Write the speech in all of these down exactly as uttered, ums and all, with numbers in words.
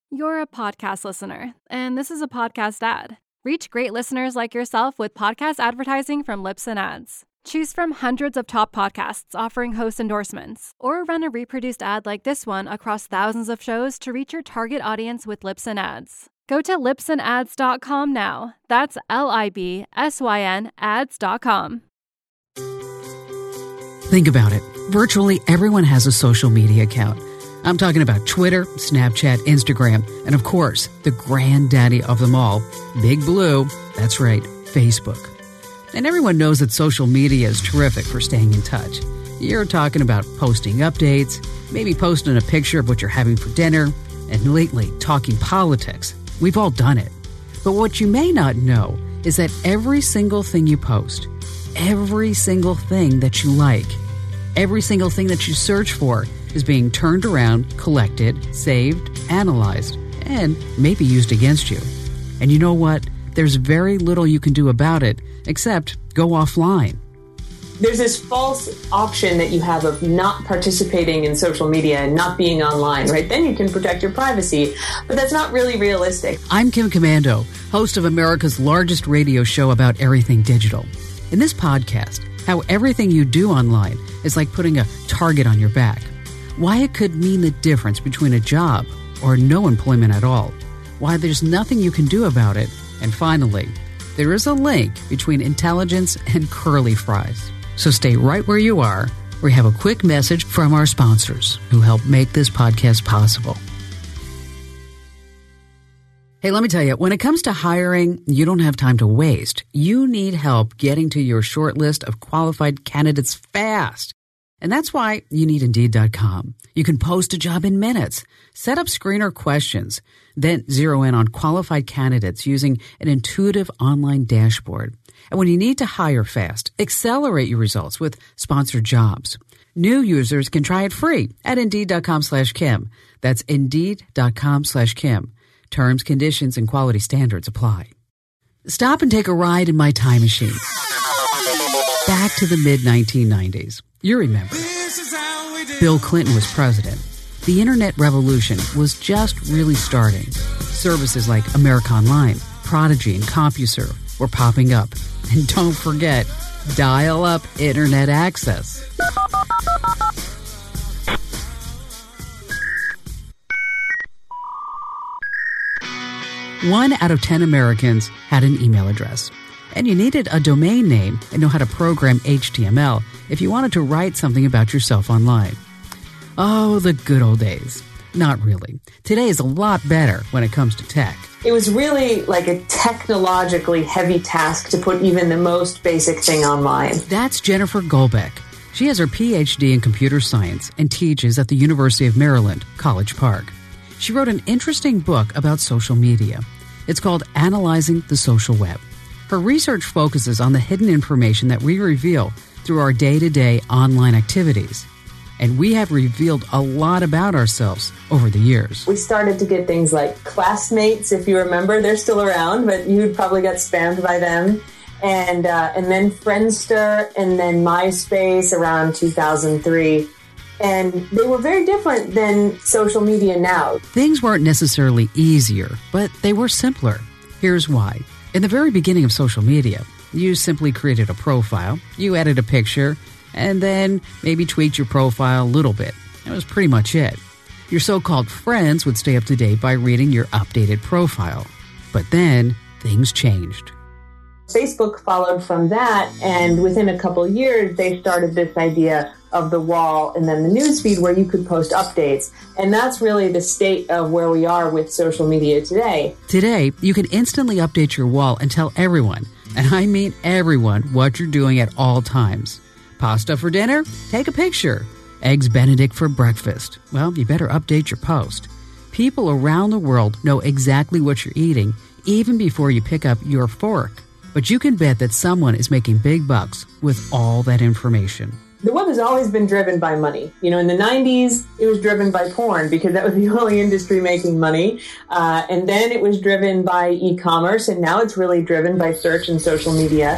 You're a podcast listener, and this is a podcast ad. Reach great listeners like yourself with podcast advertising from Libsyn Ads. Choose from hundreds of top podcasts offering host endorsements, or run a reproduced ad like this one across thousands of shows to reach your target audience with Libsyn Ads. Go to libsyn ads dot com now. That's L I B S Y N ads dot com. Think about it. Virtually everyone has a social media account. I'm talking about Twitter, Snapchat, Instagram, and of course, the granddaddy of them all, Big Blue, that's right, Facebook. And everyone knows that social media is terrific for staying in touch. You're talking about posting updates, maybe posting a picture of what you're having for dinner, and lately talking politics. We've all done it. But what you may not know is that every single thing you post, every single thing that you like, every single thing that you search for is being turned around, collected, saved, analyzed, and maybe used against you. And you know what? There's very little you can do about it except go offline. There's this false option that you have of not participating in social media and not being online, right? Then you can protect your privacy, but that's not really realistic. I'm Kim Commando, host of America's largest radio show about everything digital. In this podcast, how everything you do online is like putting a target on your back. Why it could mean the difference between a job or no employment at all. Why there's nothing you can do about it. And finally, there is a link between intelligence and curly fries. So stay right where you are. We have a quick message from our sponsors who help make this podcast possible. Hey, let me tell you, when it comes to hiring, you don't have time to waste. You need help getting to your short list of qualified candidates fast. And that's why you need Indeed dot com. You can post a job in minutes, set up screener questions, then zero in on qualified candidates using an intuitive online dashboard. And when you need to hire fast, accelerate your results with sponsored jobs. New users can try it free at Indeed dot com slash Kim. That's Indeed dot com slash Kim. Terms, conditions, and quality standards apply. Stop and take a ride in my time machine. Back to the mid nineteen nineties. You remember. Bill Clinton was president. The internet revolution was just really starting. Services like America Online, Prodigy, and CompuServe were popping up. And don't forget, dial-up internet access. One out of ten Americans had an email address. And you needed a domain name and know how to program H T M L if you wanted to write something about yourself online. Oh, the good old days. Not really. Today is a lot better when it comes to tech. It was really like a technologically heavy task to put even the most basic thing online. That's Jennifer Golbeck. She has her P H D in computer science and teaches at the University of Maryland, College Park. She wrote an interesting book about social media. It's called Analyzing the Social Web. Her research focuses on the hidden information that we reveal through our day-to-day online activities. And we have revealed a lot about ourselves over the years. We started to get things like classmates, if you remember. They're still around, but you probably got spammed by them. And uh, and then Friendster, and then MySpace around two thousand three. And they were very different than social media now. Things weren't necessarily easier, but they were simpler. Here's why. In the very beginning of social media, you simply created a profile, you added a picture, and then maybe tweaked your profile a little bit. That was pretty much it. Your so-called friends would stay up to date by reading your updated profile. But then, things changed. Facebook followed from that, and within a couple years, they started this idea of the wall and then the newsfeed where you could post updates. And that's really the state of where we are with social media today. Today, you can instantly update your wall and tell everyone, and I mean everyone, what you're doing at all times. Pasta for dinner? Take a picture. Eggs Benedict for breakfast? Well, you better update your post. People around the world know exactly what you're eating, even before you pick up your fork. But you can bet that someone is making big bucks with all that information. The web has always been driven by money. You know, in the nineties, it was driven by porn because that was the only industry making money. Uh, and then it was driven by e-commerce, and now it's really driven by search and social media.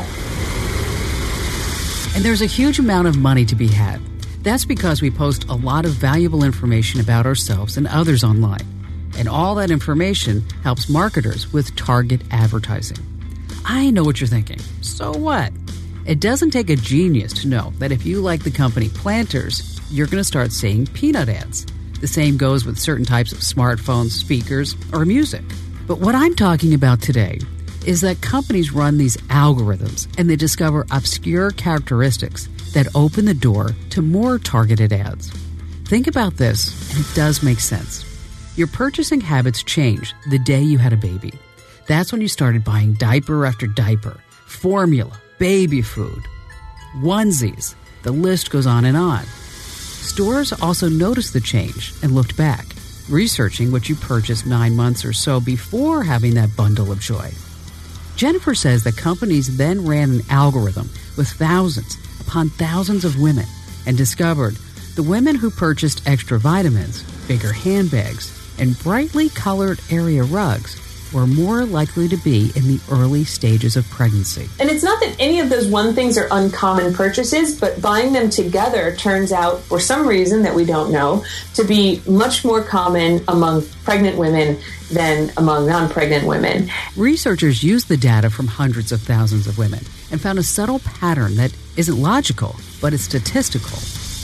And there's a huge amount of money to be had. That's because we post a lot of valuable information about ourselves and others online. And all that information helps marketers with target advertising. I know what you're thinking. So what? It doesn't take a genius to know that if you like the company Planters, you're going to start seeing peanut ads. The same goes with certain types of smartphones, speakers, or music. But what I'm talking about today is that companies run these algorithms and they discover obscure characteristics that open the door to more targeted ads. Think about this, and it does make sense. Your purchasing habits changed the day you had a baby. That's when you started buying diaper after diaper, formula, baby food, onesies. The list goes on and on. Stores also noticed the change and looked back, researching what you purchased nine months or so before having that bundle of joy. Jennifer says that companies then ran an algorithm with thousands upon thousands of women and discovered the women who purchased extra vitamins, bigger handbags, and brightly colored area rugs were more likely to be in the early stages of pregnancy. And it's not that any of those one things are uncommon purchases, but buying them together turns out, for some reason that we don't know, to be much more common among pregnant women than among non-pregnant women. Researchers used the data from hundreds of thousands of women and found a subtle pattern that isn't logical, but it's statistical.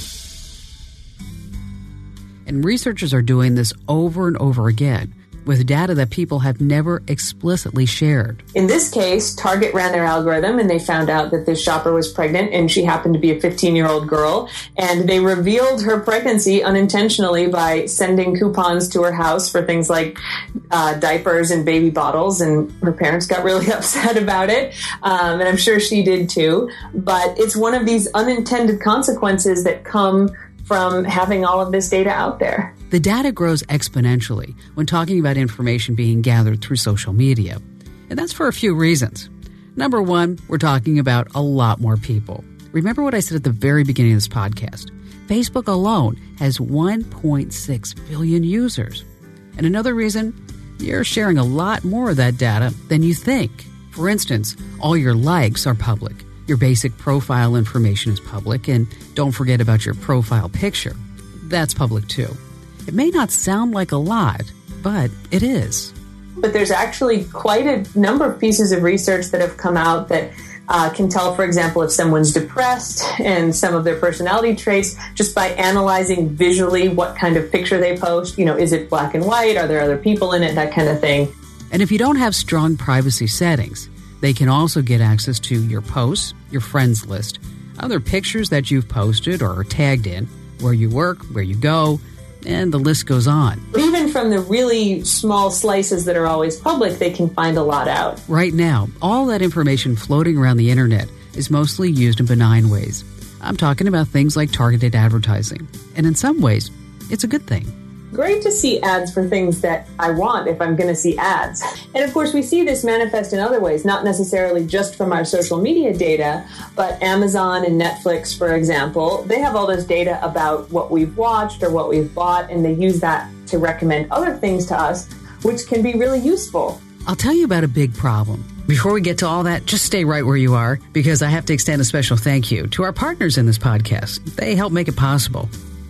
And researchers are doing this over and over again with data that people have never explicitly shared. In this case, Target ran their algorithm and they found out that this shopper was pregnant and she happened to be a fifteen-year-old girl. And they revealed her pregnancy unintentionally by sending coupons to her house for things like uh, diapers and baby bottles. And her parents got really upset about it. Um, and I'm sure she did too. But it's one of these unintended consequences that come from having all of this data out there. The data grows exponentially when talking about information being gathered through social media. And that's for a few reasons. Number one, we're talking about a lot more people. Remember what I said at the very beginning of this podcast. Facebook alone has one point six billion users. And another reason, you're sharing a lot more of that data than you think. For instance, all your likes are public. Your basic profile information is public, and don't forget about your profile picture. That's public too. It may not sound like a lot, but it is. But there's actually quite a number of pieces of research that have come out that uh, can tell, for example, if someone's depressed and some of their personality traits just by analyzing visually what kind of picture they post. You know, is it black and white? Are there other people in it? That kind of thing. And if you don't have strong privacy settings, they can also get access to your posts, your friends list, other pictures that you've posted or are tagged in, where you work, where you go, and the list goes on. But even from the really small slices that are always public, they can find a lot out. Right now, all that information floating around the internet is mostly used in benign ways. I'm talking about things like targeted advertising. And in some ways, it's a good thing. Great to see ads for things that I want if I'm going to see ads. And of course, we see this manifest in other ways, not necessarily just from our social media data, but Amazon and Netflix, for example, they have all this data about what we've watched or what we've bought, and they use that to recommend other things to us, which can be really useful. I'll tell you about a big problem. Before we get to all that, just stay right where you are, because I have to extend a special thank you to our partners in this podcast. They help make it possible.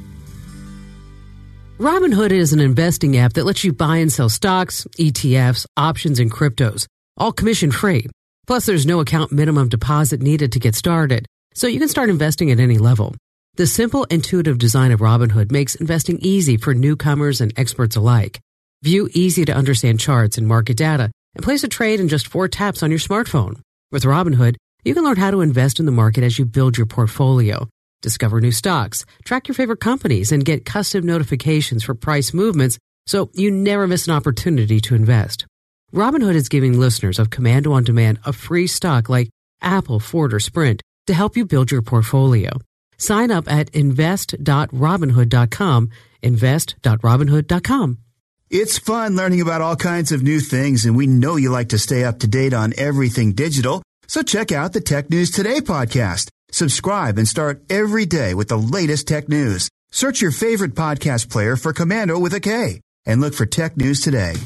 Robinhood is an investing app that lets you buy and sell stocks, E T Fs, options, and cryptos, all commission-free. Plus, there's no account minimum deposit needed to get started, so you can start investing at any level. The simple, intuitive design of Robinhood makes investing easy for newcomers and experts alike. View easy-to-understand charts and market data, and place a trade in just four taps on your smartphone. With Robinhood, you can learn how to invest in the market as you build your portfolio. Discover new stocks, track your favorite companies, and get custom notifications for price movements so you never miss an opportunity to invest. Robinhood is giving listeners of Commando On Demand a free stock like Apple, Ford, or Sprint to help you build your portfolio. Sign up at invest dot robinhood dot com, invest dot robinhood dot com. It's fun learning about all kinds of new things, and we know you like to stay up to date on everything digital, so check out the Tech News Today podcast. Subscribe and start every day with the latest tech news. Search your favorite podcast player for Commando with a K and look for Tech News Today.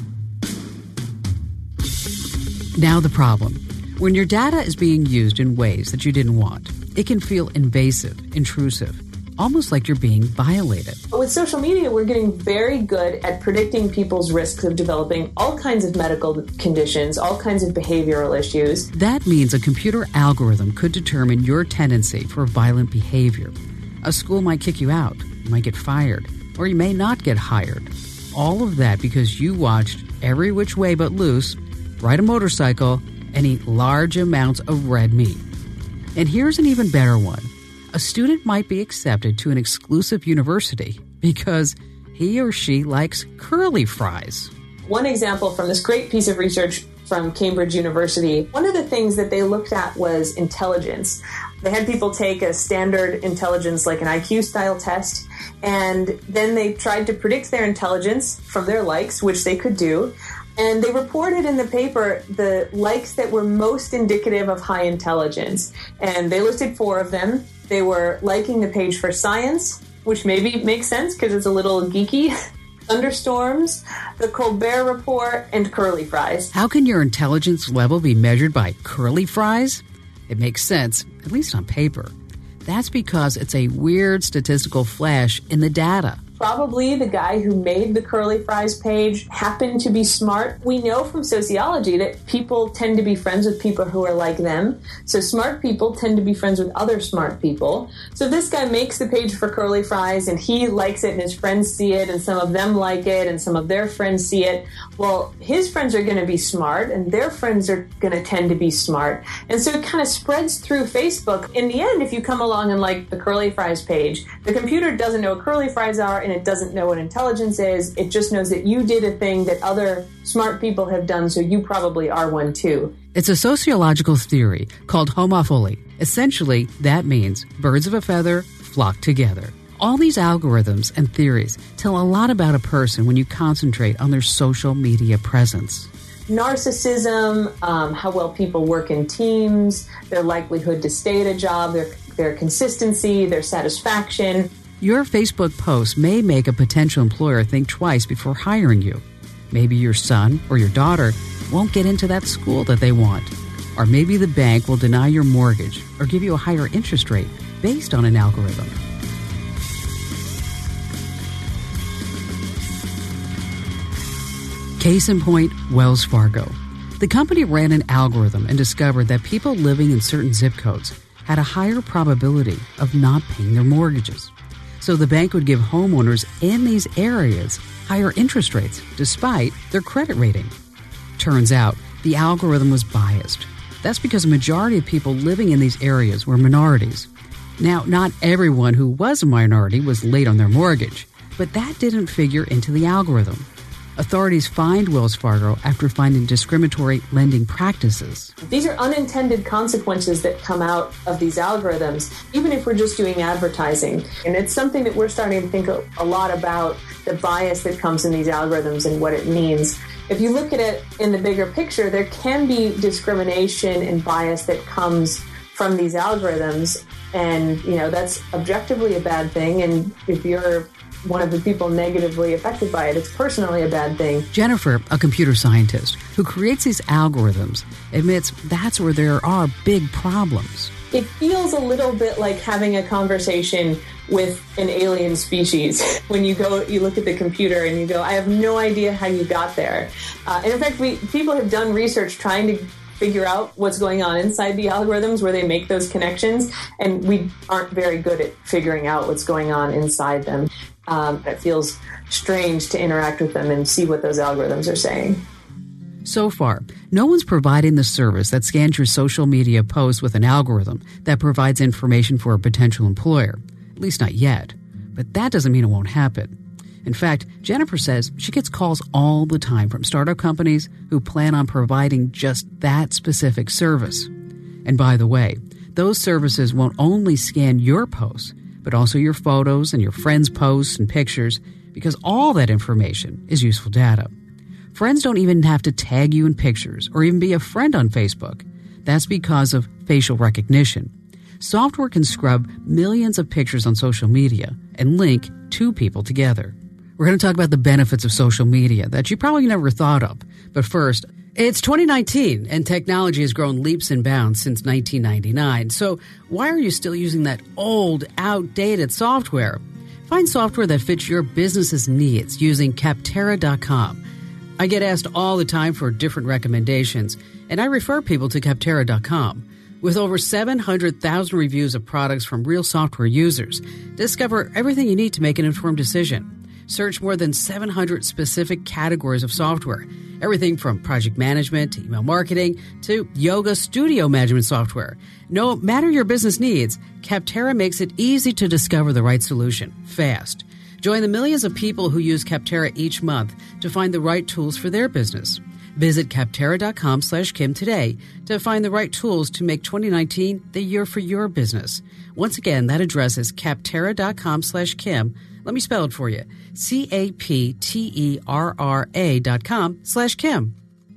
Now the problem. When your data is being used in ways that you didn't want, it can feel invasive, intrusive, almost like you're being violated. With social media, we're getting very good at predicting people's risks of developing all kinds of medical conditions, all kinds of behavioral issues. That means a computer algorithm could determine your tendency for violent behavior. A school might kick you out, you might get fired, or you may not get hired. All of that because you watched Every Which Way But Loose, ride a motorcycle, and eat large amounts of red meat. And here's an even better one. A student might be accepted to an exclusive university because he or she likes curly fries. One example from this great piece of research from Cambridge University, one of the things that they looked at was intelligence. They had people take a standard intelligence, like an I Q-style test, and then they tried to predict their intelligence from their likes, which they could do. And they reported in the paper the likes that were most indicative of high intelligence. And they listed four of them. They were liking the page for science, which maybe makes sense because it's a little geeky, thunderstorms, the Colbert Report, and curly fries. How can your intelligence level be measured by curly fries? It makes sense, at least on paper. That's because it's a weird statistical flash in the data. Probably the guy who made the curly fries page happened to be smart. We know from sociology that people tend to be friends with people who are like them. So smart people tend to be friends with other smart people. So this guy makes the page for curly fries and he likes it and his friends see it and some of them like it and some of their friends see it. Well, his friends are going to be smart and their friends are going to tend to be smart. And so it kind of spreads through Facebook. In the end, if you come along and like the curly fries page, the computer doesn't know what curly fries are and it doesn't know what intelligence is. It just knows that you did a thing that other smart people have done, so you probably are one too. It's a sociological theory called homophily. Essentially, that means birds of a feather flock together. All these algorithms and theories tell a lot about a person when you concentrate on their social media presence. Narcissism, um, how well people work in teams, their likelihood to stay at a job, their, their consistency, their satisfaction. Your Facebook post may make a potential employer think twice before hiring you. Maybe your son or your daughter won't get into that school that they want. Or maybe the bank will deny your mortgage or give you a higher interest rate based on an algorithm. Case in point, Wells Fargo. The company ran an algorithm and discovered that people living in certain zip codes had a higher probability of not paying their mortgages. So the bank would give homeowners in these areas higher interest rates despite their credit rating. Turns out the algorithm was biased. That's because a majority of people living in these areas were minorities. Now, not everyone who was a minority was late on their mortgage, but that didn't figure into the algorithm. Authorities fined Wells Fargo after finding discriminatory lending practices. These are unintended consequences that come out of these algorithms, even if we're just doing advertising. And it's something that we're starting to think a lot about, the bias that comes in these algorithms and what it means. If you look at it in the bigger picture, there can be discrimination and bias that comes from these algorithms. And, you know, that's objectively a bad thing. And if you're one of the people negatively affected by it, it's personally a bad thing. Jennifer, a computer scientist who creates these algorithms, admits that's where there are big problems. It feels a little bit like having a conversation with an alien species. When you go, you look at the computer and you go, I have no idea how you got there. Uh, and in fact, we people have done research trying to figure out what's going on inside the algorithms where they make those connections, and we aren't very good at figuring out what's going on inside them. Um, it feels strange to interact with them and see what those algorithms are saying. So far, no one's providing the service that scans your social media posts with an algorithm that provides information for a potential employer. At least not yet. But that doesn't mean it won't happen. In fact, Jennifer says she gets calls all the time from startup companies who plan on providing just that specific service. And by the way, those services won't only scan your posts, but also your photos and your friends' posts and pictures, because all that information is useful data. Friends don't even have to tag you in pictures or even be a friend on Facebook. That's because of facial recognition. Software can scrub millions of pictures on social media and link two people together. We're going to talk about the benefits of social media that you probably never thought of. But first, It's twenty nineteen, and technology has grown leaps and bounds since nineteen ninety-nine. So why are you still using that old, outdated software? Find software that fits your business's needs using Capterra dot com. I get asked all the time for different recommendations, and I refer people to Capterra dot com. With over seven hundred thousand reviews of products from real software users, discover everything you need to make an informed decision. Search more than seven hundred specific categories of software, everything from project management to email marketing to yoga studio management software. No matter your business needs, Capterra makes it easy to discover the right solution fast. Join the millions of people who use Capterra each month to find the right tools for their business. Visit Capterra dot com slash Kim today to find the right tools to make twenty nineteen the year for your business. Once again, that address is Capterra dot com slash Kim. Let me spell it for you. C A P T E R R A dot com slash Kim.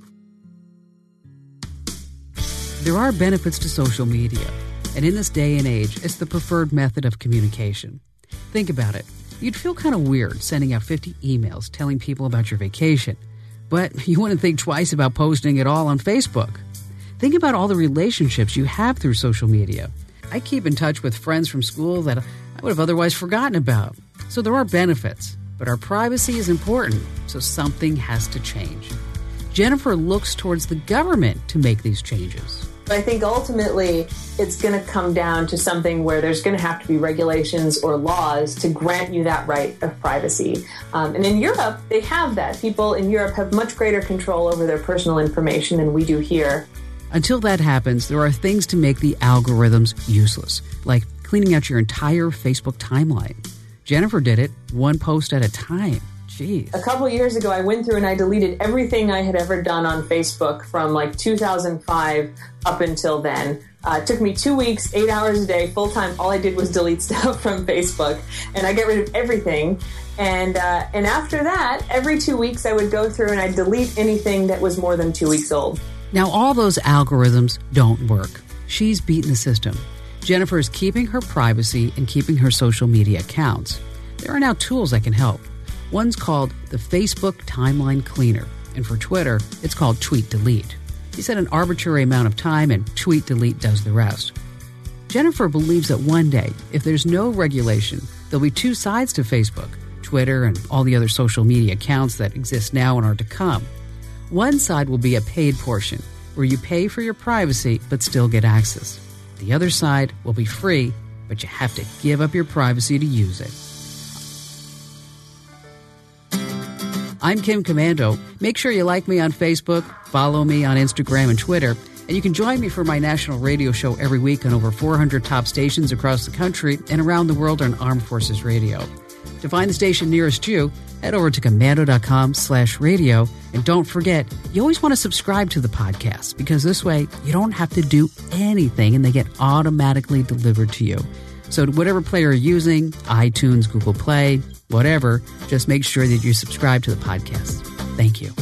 There are benefits to social media, and in this day and age, it's the preferred method of communication. Think about it. You'd feel kind of weird sending out fifty emails telling people about your vacation, but you wouldn't think twice about posting it all on Facebook. Think about all the relationships you have through social media. I keep in touch with friends from school that I would have otherwise forgotten about. So there are benefits, but our privacy is important, so something has to change. Jennifer looks towards the government to make these changes. I think ultimately it's going to come down to something where there's going to have to be regulations or laws to grant you that right of privacy. Um, and in Europe, they have that. People in Europe have much greater control over their personal information than we do here. Until that happens, there are things to make the algorithms useless, like cleaning out your entire Facebook timeline. Jennifer did it one post at a time. Jeez. A couple years ago, I went through and I deleted everything I had ever done on Facebook from like two thousand five up until then. Uh, it took me two weeks, eight hours a day, full time. All I did was delete stuff from Facebook, and I got rid of everything. And uh, and after that, every two weeks, I would go through and I'd delete anything that was more than two weeks old. Now, all those algorithms don't work. She's beaten the system. Jennifer is keeping her privacy and keeping her social media accounts. There are now tools that can help. One's called the Facebook Timeline Cleaner, and for Twitter, it's called Tweet Delete. You set an arbitrary amount of time, and Tweet Delete does the rest. Jennifer believes that one day, if there's no regulation, there'll be two sides to Facebook, Twitter, and all the other social media accounts that exist now and are to come. One side will be a paid portion, where you pay for your privacy but still get access. The other side will be free, but you have to give up your privacy to use it. I'm Kim Komando. Make sure you like me on Facebook, follow me on Instagram and Twitter, and you can join me for my national radio show every week on over four hundred top stations across the country and around the world on Armed Forces Radio. To find the station nearest you, head over to Komando.com slash radio. And don't forget, you always want to subscribe to the podcast because this way you don't have to do anything and they get automatically delivered to you. So whatever player you're using, iTunes, Google Play, whatever, just make sure that you subscribe to the podcast. Thank you.